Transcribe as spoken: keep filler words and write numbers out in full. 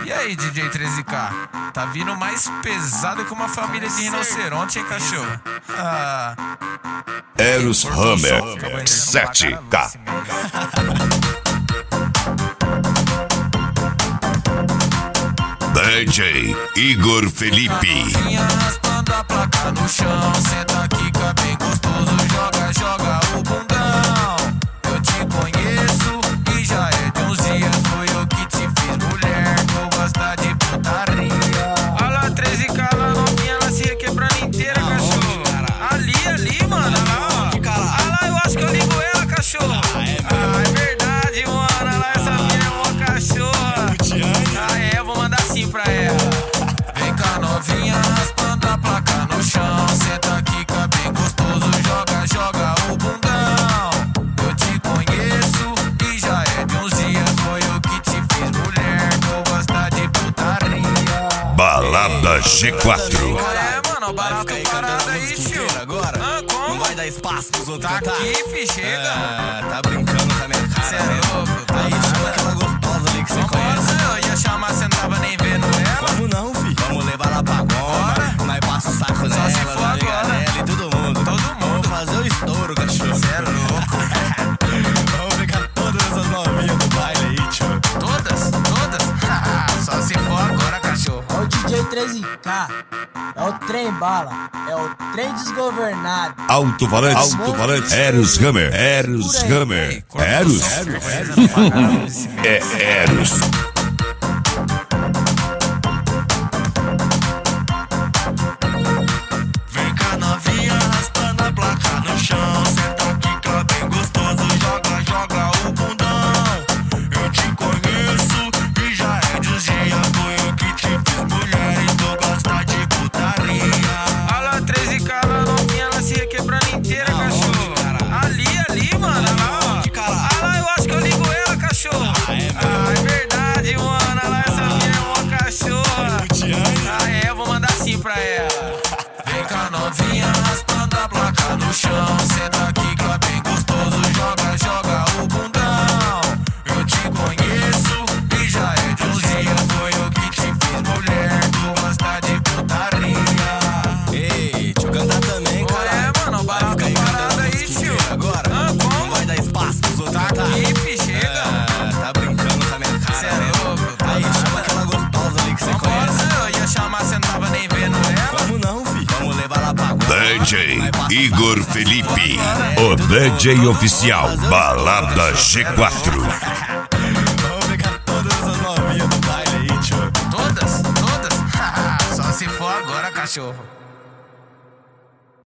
E aí, D J treze K? Tá vindo mais pesado que uma família de rinoceronte, hein, cachorro? Ah. Eros Hammer sete K. D J Igor Felipe. Novinha raspando a placa no chão, senta aqui, cá bem gostoso, joga, joga o bundão. Eu te conheço e já é de uns dias, foi eu que te fiz mulher, tu gosta de putaria. Olha lá, treze K, lá novinha, ela se requebrando inteira, cachorro. Ali, ali, mano, olha lá, ó. Olha lá, eu acho que eu ligo ela, cachorro. Ah, é verdade, mano, olha lá, essa minha é uma cachorra. Ah, é, eu vou mandar sim pra ela. Vem cá, novinha, raspando a placa no chão, senta aqui, cá bem gostoso, joga, joga o bundão. Eu te conheço e já é de uns dias, foi eu que te fiz mulher, tu gosta de putaria. Balada G quatro. É, mano, barato parado aí, tio. Agora, ah, como? não vai dar espaço pros outros Tá cantar? aqui, fi, chega. Ah, tá brincando com a minha cara. Cê é louco, tá Aí nada. chama aquela gostosa ali que você conhece. Nossa, eu ia chamar, você não tava nem vendo ela. Como não, fi? Vamos levar lá pra Bora. goma. Nós passa o saco Só nela, se for nós liga agora. nela e todo mundo. Todo mundo. Vamos fazer o estouro, cachorro. Cê é louco. Vamos pegar todas essas novinhas do baile aí, tio. Todas? Todas? Só se for agora, cachorro. É o D J treze K, é o trem bala, é o trem desgovernado. Alto Valente. Alto Valente. Eros Hammer. Eros Hammer. Eros. É Eros. Vem cá, novinha, raspando a placa no chão. Senta aqui, cá bem gostoso, joga, joga o bundão. Eu te conheço e já é dos dias, foi eu que te fiz mulher e tu gosta de putaria. Olha lá, treze K, lá novinha, ela se requebrando inteira, cachorro. Ali, ali, mano, olha lá, ó. Olha lá, eu acho que eu ligo ela, cachorro. Ah, é verdade, mano, olha lá, essa minha é uma cachorra. Ah, é, eu vou mandar sim pra ela. Vem cá, novinha, raspando a placa no chão, senta aqui, cá bem gostoso, joga, joga o bundão. Eu te conheço e já é de uns dias, foi eu que te fiz mulher, tu gosta de putaria. Ei, deixa eu cantar também, cara. É, mano, barato parado aí, tio. Agora, ah, não como? vai dar espaço pros outros Tá cantar. aqui, fi, chega. Ah, tá brincando com a minha cara. Cê é louco, tá Aí nada. chama aquela gostosa ali que você conhece. Nossa, eu ia chamar, você não tava nem vendo ela. Como não, fi? Vamos levar lá pra goma. D J Nós passa o Igor saco Felipe. nela, O todo D J mundo. oficial. Vamos fazer o Balada estouro, G quatro. Vamos pegar todas essas novinhas do baile aí, tio. Todas? Todas? Só se for agora, cachorro.